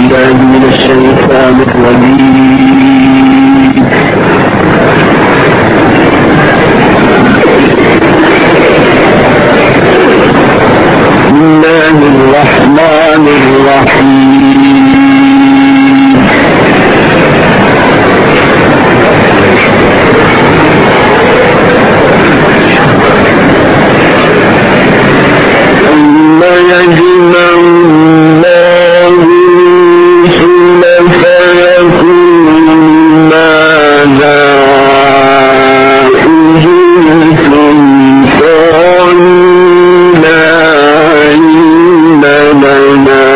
بالله من الشيطان الرجيم. بسم الله الرحمن الرحيم. ثم يجمع الله الرسل فيقول ماذا أجبتم قالوا لا علم لنا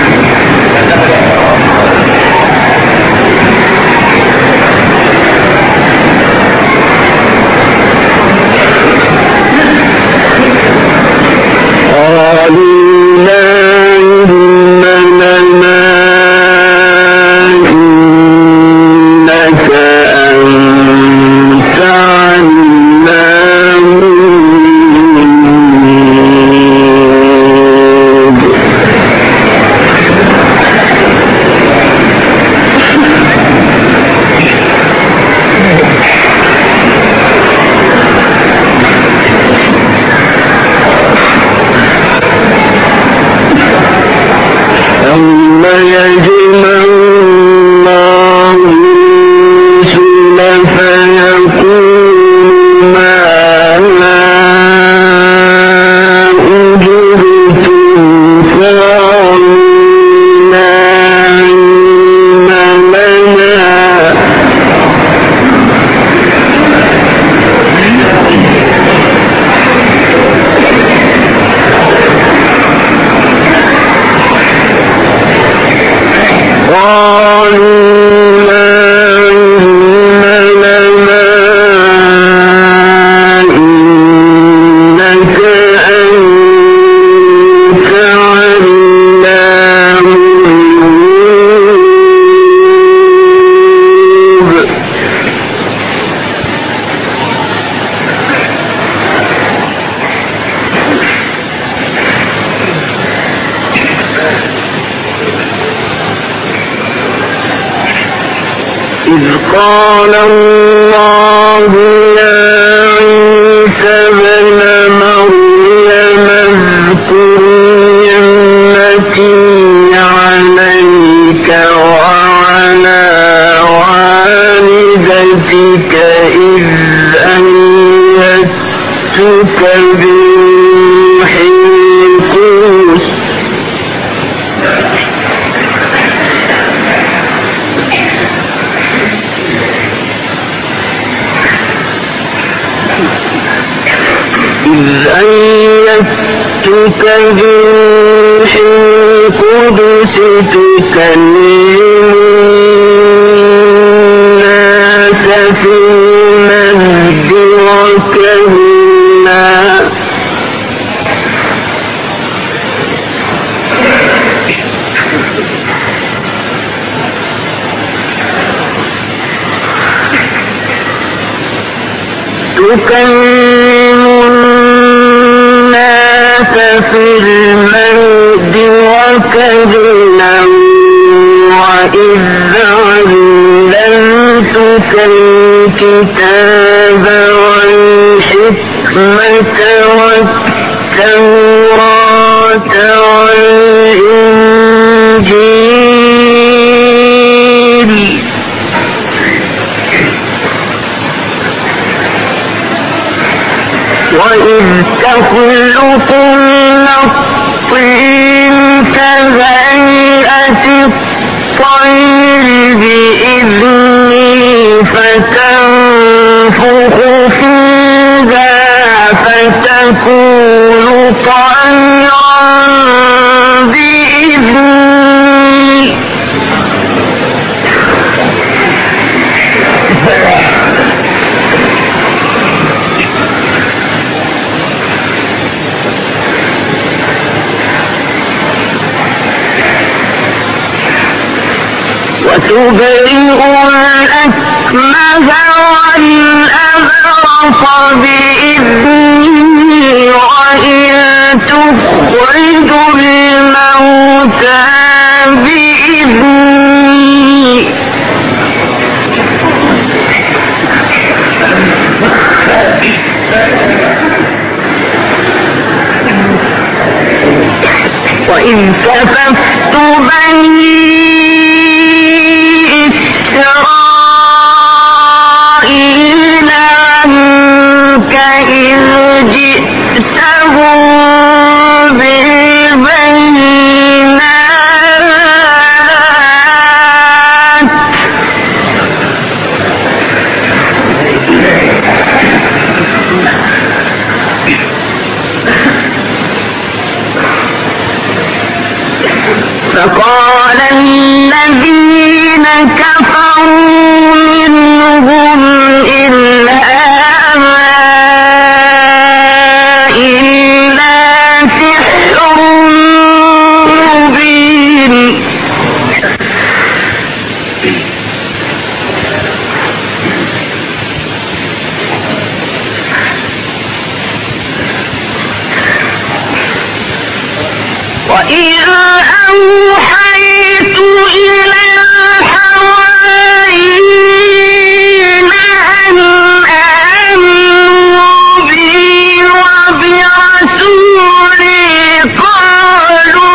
إذ قال الله يا عيسى ابن مريم اذكر نعمتي عليك وعلى والدتك إذ أيدتك بروح القدس بروح القدس تكلم الناس في المهد وكهلا في المهد وكهلا وإذ علمتك الكتاب والحكمة والتوراة والإنجيل وإذ تخلق من الطين كهيئة الطير بإذني فتنفخ فيها فتكون طيرا بإذني وتبرئ الأكمه والأبرص بإذني وإن تخرج الموتى بإذني وإذ كففت بني إسرائيل عنك إذ جئتهم بالبينات فقال الذين كفروا منهم إن هذا إلا سحر مبين وإذا أوحيت إلى الحواريين أن آمنوا بي وبرسولي قالوا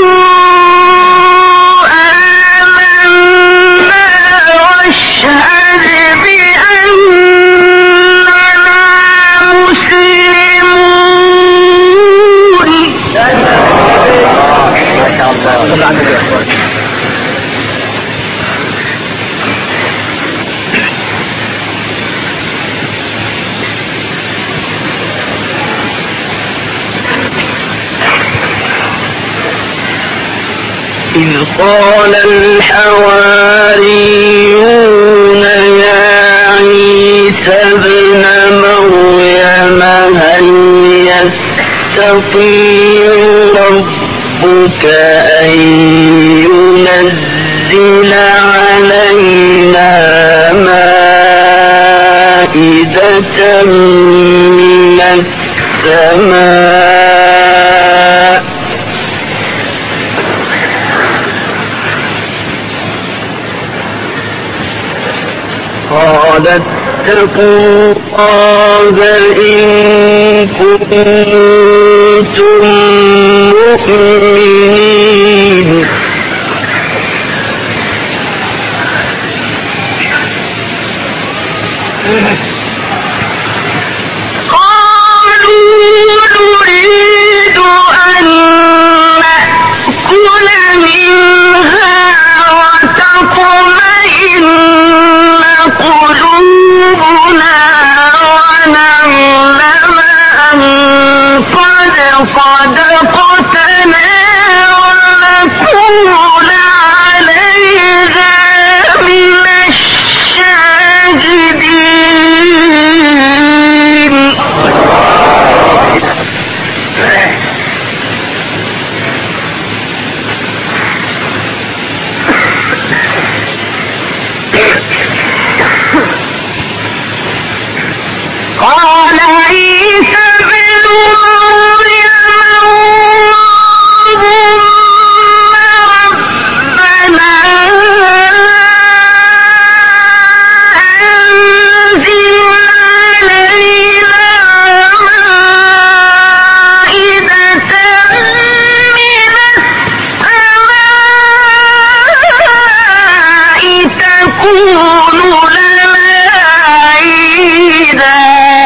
آمنا واشهد بأننا مسلمون. إذ قال الحواريون يا عيسى ابن مريم هل يستطيع ربك أن ينزل علينا مائدة من السماء قال اتقوا الله إن كنتم مؤمنين. قالوا نريد أن نأكل منها وتطمئن قلوبنا ونعلم أن قد صدقتنا ونكون عليها من الشاهدين. قال عيسى بن مريم اللهم ربنا أنزل علينا مائدة من السماء تكون لنا عيدا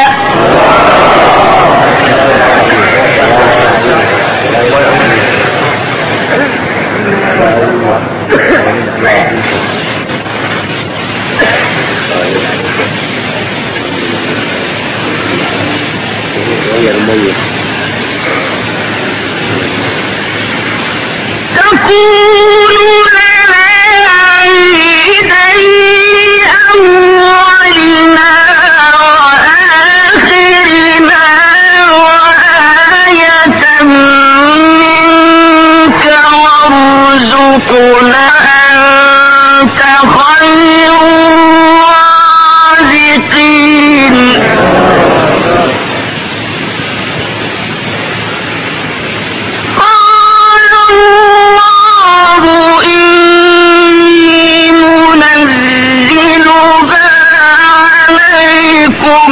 تكون لنا عيدا أولنا وآخرنا وآية منك وارزقنا أنت خير الرازقين. قال الله إني منزلها عليكم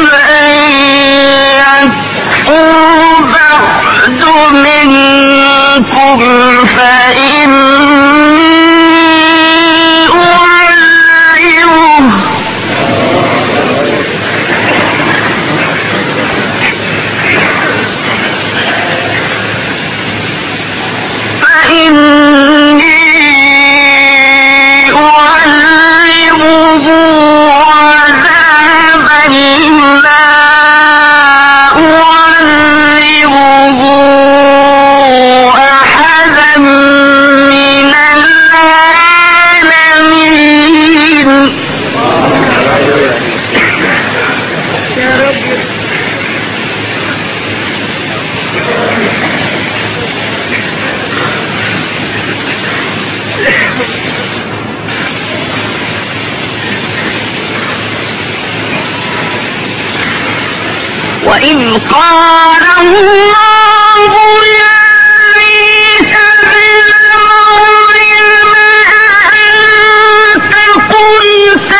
فمن يكفر بعد منكم وإذ قال الله يا عيسى ابن مريم أأنت قلت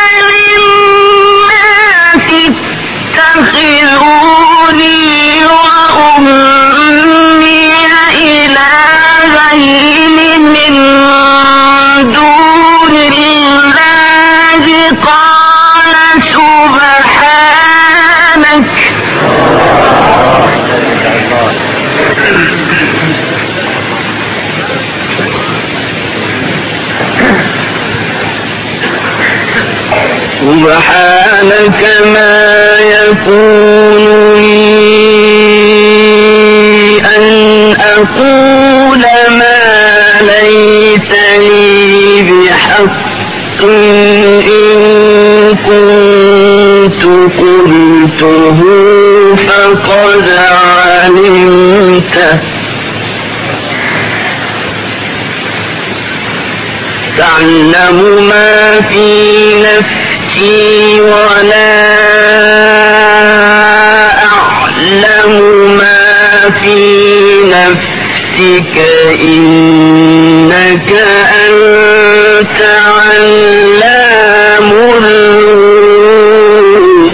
للناس اتخذوني وأمي إلهين من دون الله قال سبحانك سبحانك ما يكون لي أن أقول ما ليس لي بحق إن كنت قلته فقد علمته تعلم ما في نفسي ولا أعلم ما في نفسك إنك أنت علام الغيوب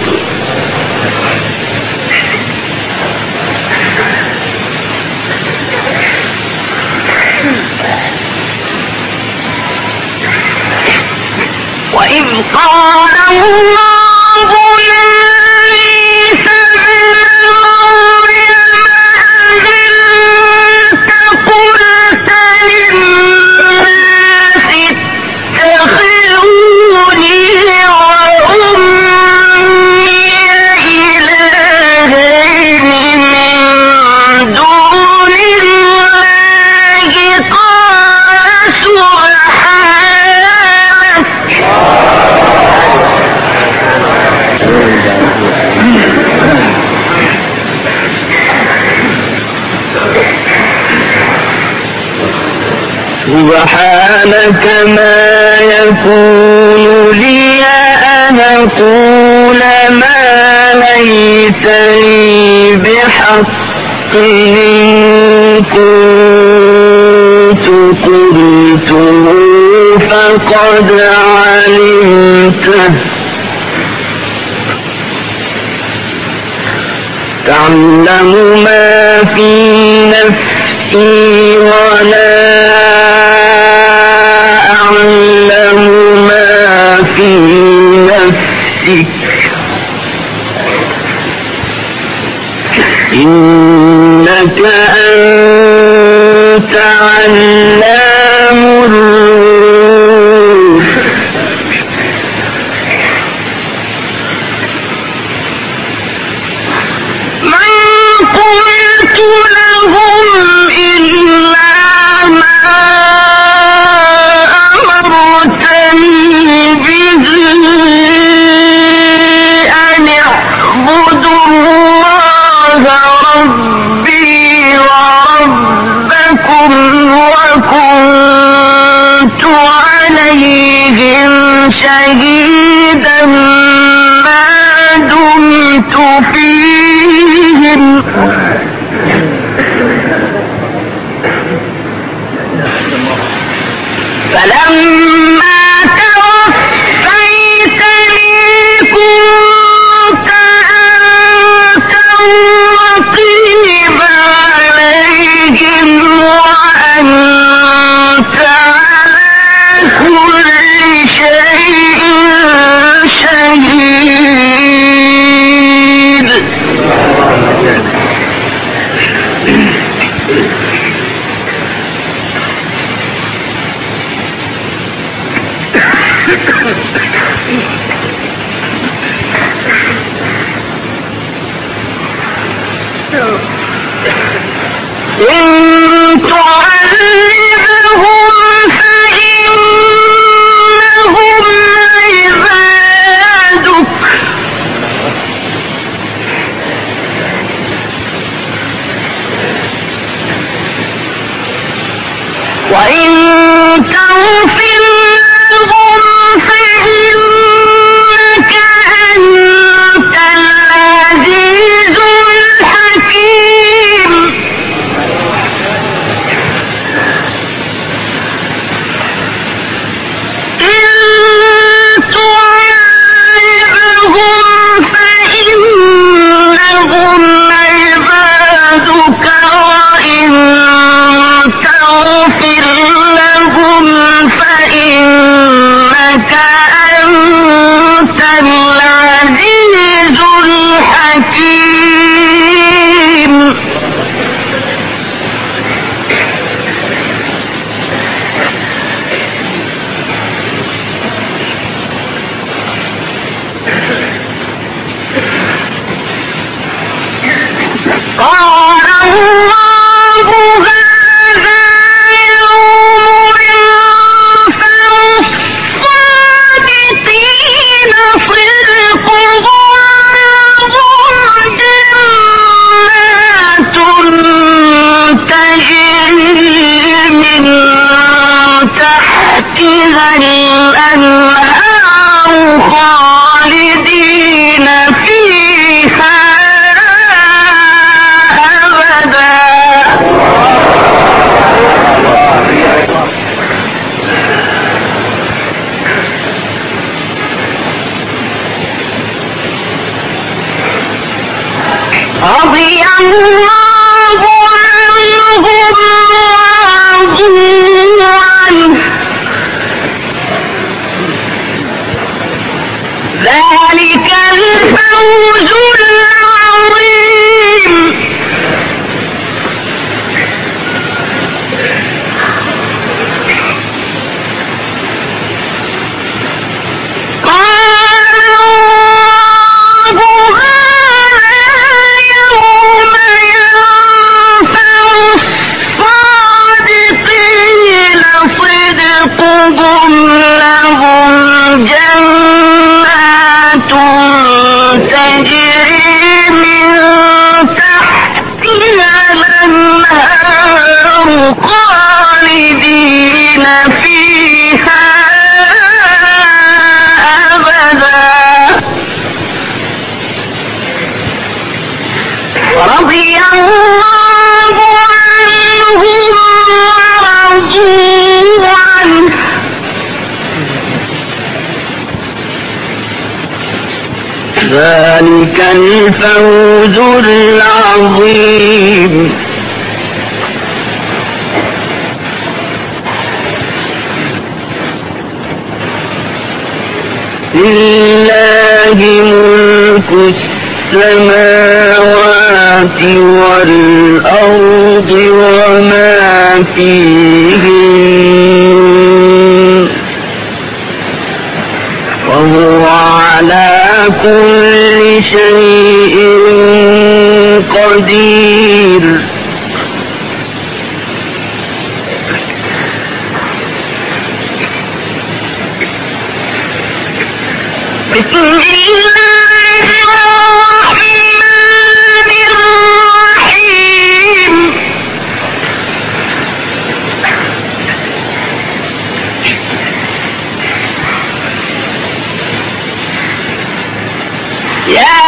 وإذ قال الله يا عيسى ابن مريم أأنت قلت للناس اتخذوني وأمي إلهين من دون الله قال سبحانك ما يكون لي أن أقول ما ليس لي بحق إن كنت قلته فقد علمته تعلم ما في نفسي ولا أعلم ما في نفسك إنك أنت علام الغيوب من قلت لهم إلا ما أمرتني به أن اعبدوا الله ربي وربكم وكنت عليهم شهيدا ما دمت فيهم فلما توفيتني كنت أنت الرقيب عليهم وأنت إن تعذبهم فإنهم عبادك وإن تغفر لهم فإنك أنت العزيز الحكيم إن تعذبهم فإنهم عبادك وإن تغفر لهم فإنك أنت العزيز الحكيم قال الله هذا يوم ينفع الصادقين صدقهم جنات تجري من تحتها الأنهار خالدين فيها أبدا رضي الله عنهم ورضوا عنه ذلك الفوز العظيم صدقهم لهم جنات تجري من تحتها الأنهار خالدين فيها أبدا ورضي الله عنهم ورضوا عنه ذلك الفوز العظيم لله ملك السماوات والأرض وما فيهن وهو على كل شيء قدير بسم الله الرحمن الرحيم يا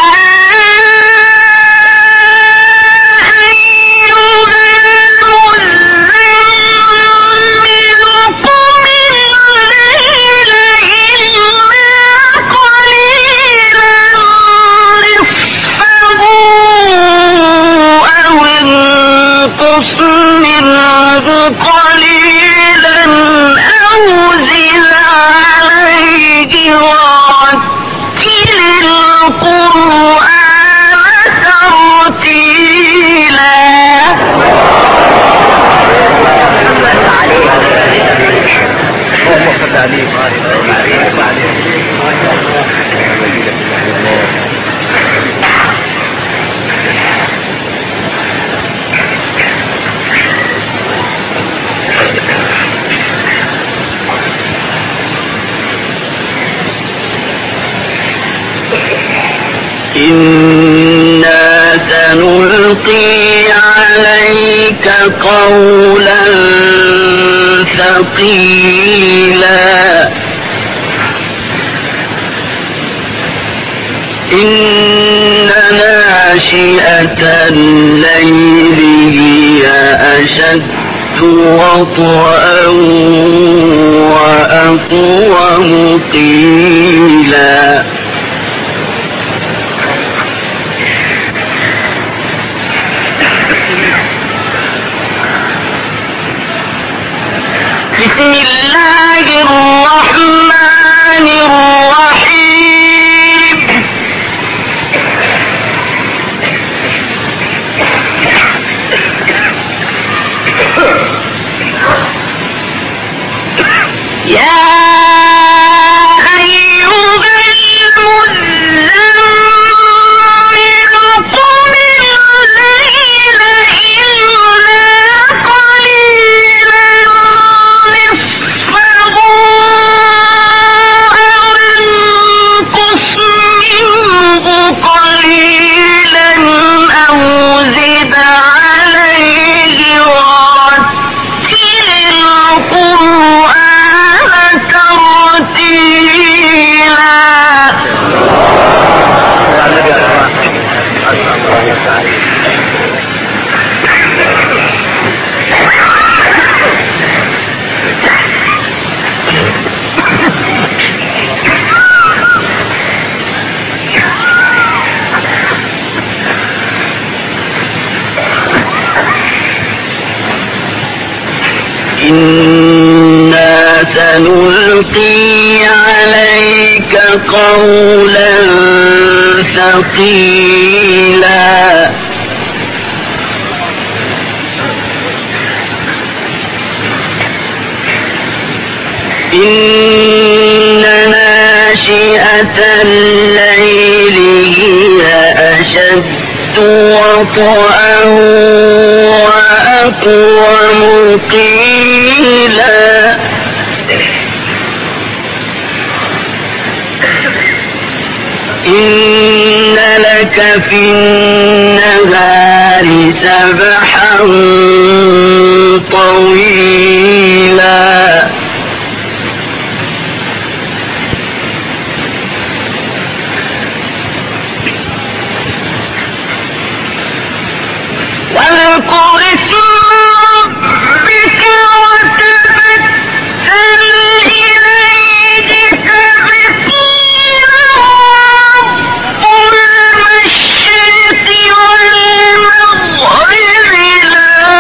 قليلا أو زد عليه ورتل القرآن ترتيلا إنا سنلقي عليك قولا ثقيلا إن ناشئة الليل هي أشد وطئا وأقوم قيلا بسم الله الرحمن الرحيم يا أيها المزمل قم الليل إلا قليلا نصفه أو انقص منه قليلا أو زد عليه ورتل القرآن ترتيلا إنا سنلقي عليك قولا ثقيلا إن ناشئة الليل هي أشد وطئا وأقوم قيلا إن لك في النهار سبحا طويلا واذكر اسم ربك وتبتل إليه تبتيلا رب المشرق والمغرب لا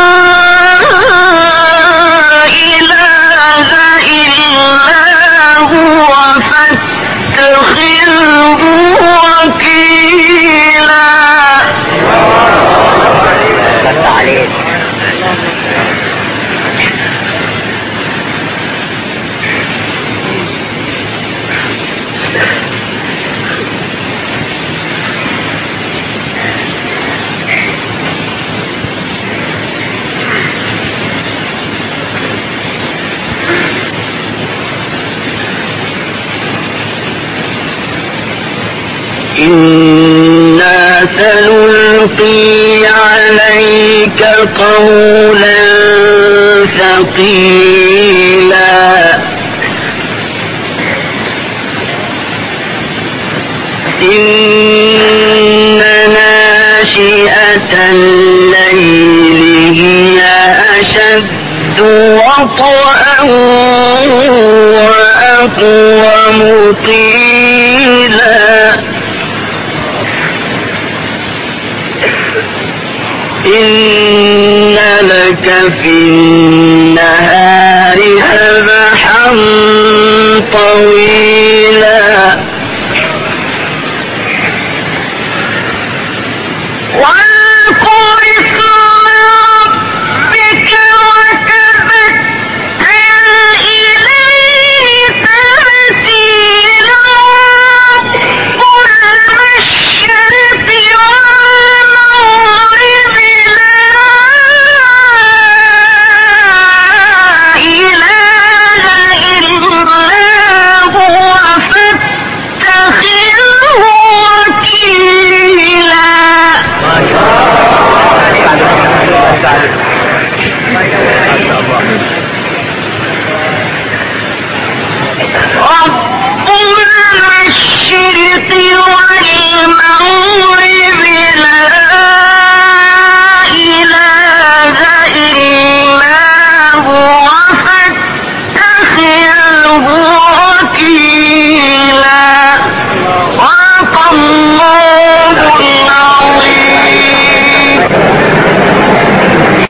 إله إلا هو فاتخذه وكيلا إنا سنلقي عليك قولا ثقيلا إن ناشئة الليل هي أشد وطئا وأقوم قيلا إن لك في النهار سبحا طويلا واذكر اسم ربك وتبتل إليه تبتيلا رب المشرق والمغرب لا المشرق والمغرب